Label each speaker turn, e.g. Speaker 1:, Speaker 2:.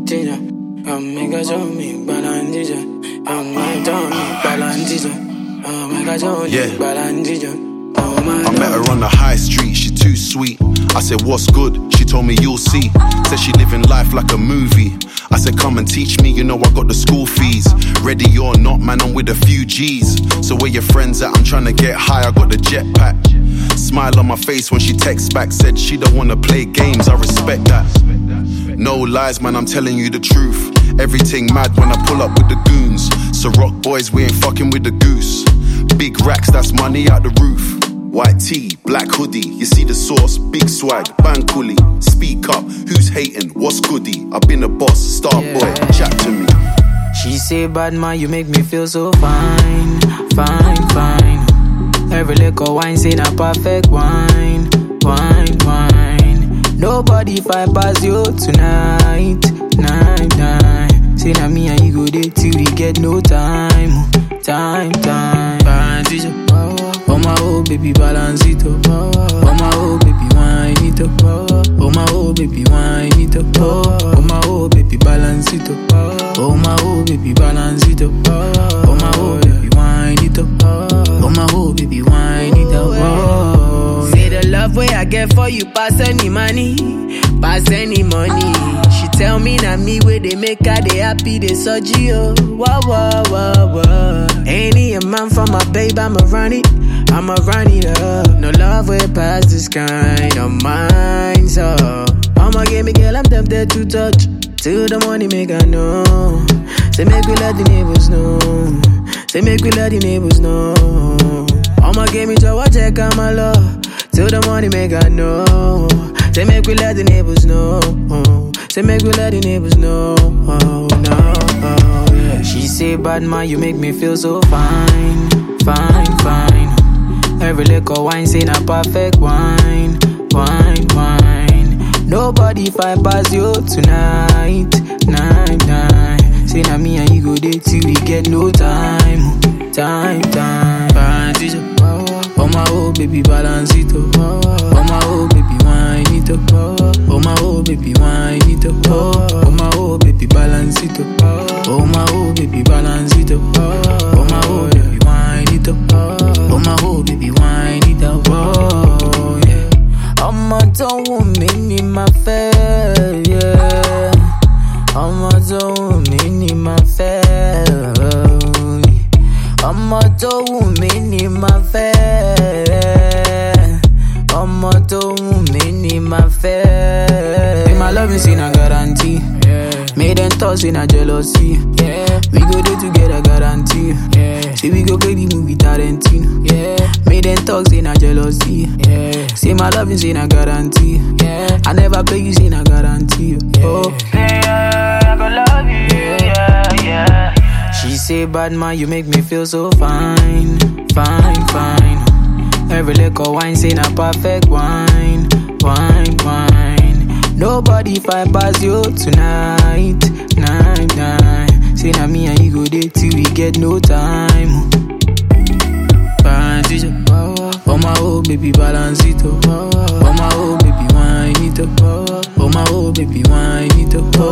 Speaker 1: teacher. Make a show me balance teacher. My tongue balance teacher. Make a show me balance teacher.
Speaker 2: I met her on the high street, she too sweet. I said, what's good? She told me you'll see. Said she living life like a movie. I said, come and teach me, you know I got the school fees. Ready or not, man, I'm with a few G's. So where your friends at? I'm trying to get high, I got the jetpack. Smile on my face when she texts back. Said she don't wanna play games, I respect that. No lies, man, I'm telling you the truth. Everything mad when I pull up with the goons. So rock boys, we ain't fucking with the goose. Big racks, that's money out the roof. White tee, black hoodie, you see the sauce, big swag, bang coolie. Speak up, who's hating, what's goodie? I've been a boss, star boy, chat to me.
Speaker 1: She say, bad man, you make me feel so fine, fine, fine. Every liquor wine say na perfect wine, wine, wine. Nobody fight past you tonight, night, night. Say na me and you go there till we get no time, time, time. Balance it up, oh my oh baby, balance it up. Oh my oh baby, wine it up. Oh my oh baby, wine it up. Oh my oh baby, balance it up. Oh my oh baby, balance it up. Oh my oh baby, wine it up. Oh my oh baby, wine it up. Oh, say the love way I get for you pass any money, pass any money. She tell me na me where they make her they happy they surgery oh. Wah wah wah wah. Any a man for my babe I'ma run it up. No love way past this kind of mine so I'ma give me girl I'm tempted to touch till the morning make I know. Say make we let the neighbors know. Say make we let the neighbors know. I'ma give me joy check on my love till the morning make I know. Say make we let the neighbors know. Say make we let the neighbors know. Oh no, yeah. She say bad man you make me feel so fine, fine, fine. Every liquor wine say na perfect wine, wine, wine. Nobody fight past you tonight, night, night. Say na me and you go there till we get no time, time, time. Balance it up, oh my oh baby, balance it up. Oh my oh baby, wine it up. Oh my oh baby, wine it up. Oh my oh baby, balance it up. Oh my oh baby, balance it up. Oh my oh baby, wine it up. Oh my oh baby, wine it up. Oh yeah. I'm a don't woman in my face, yeah. I'm a don't woman in my face. I'm a don't woman in my face. I'm a don't woman in my face. In my love is in a guarantee. Made them toss in a jealousy. We go there together, guarantee. Say we go play the movie Tarantino. Made them talks in a jealousy. Say my love is in a guarantee. I never play you in a guarantee. Oh, I go love you. Yeah. She say bad man, you make me feel so fine, fine, fine. Every liquor wine say na perfect wine, wine, wine. Nobody fight past you tonight, night, night. Say na me and you go there till we get no time. Balance it up, oh my oh baby, balance it up. Oh my oh baby, wine it up. Oh my oh baby, wine it up.